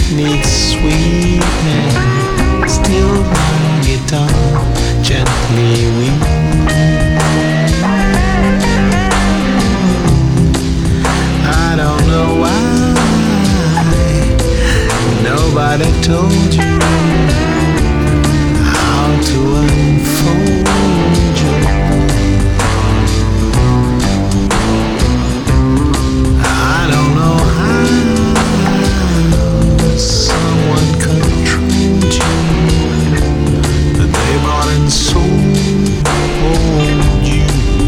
needs sweetness. Still my guitar gently weeps. I don't know why nobody told you how to unfold you. I don't know how someone controlled you, but they bought and sold you.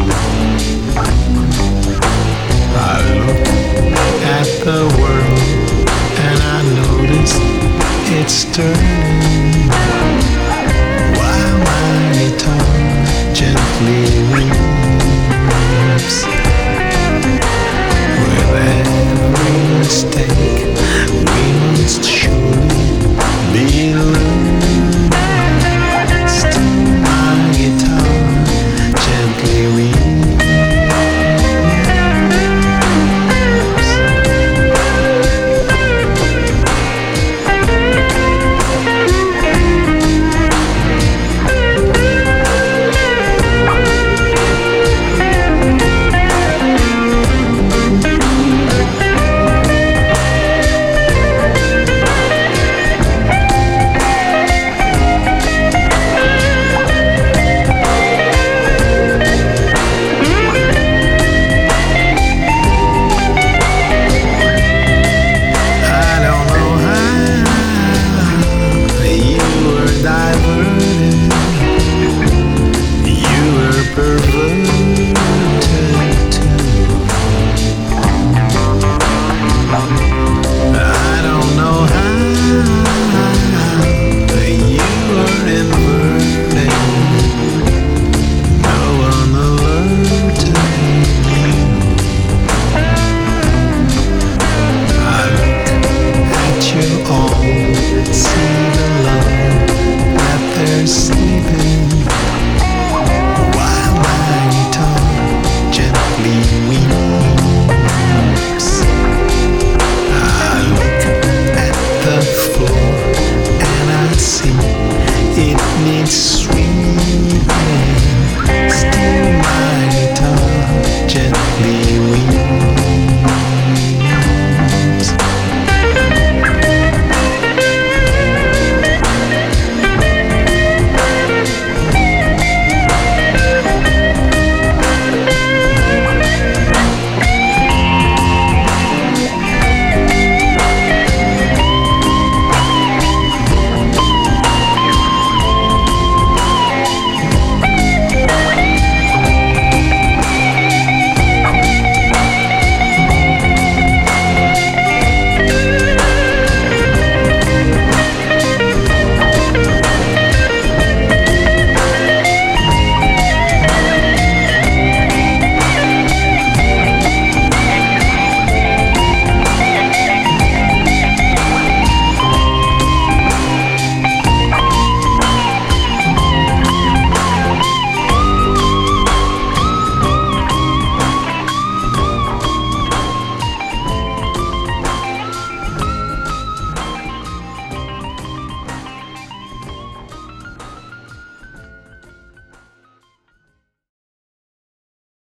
I look at the world and I notice it's turning, while my guitar gently weeps. With every mistake we must surely be learning.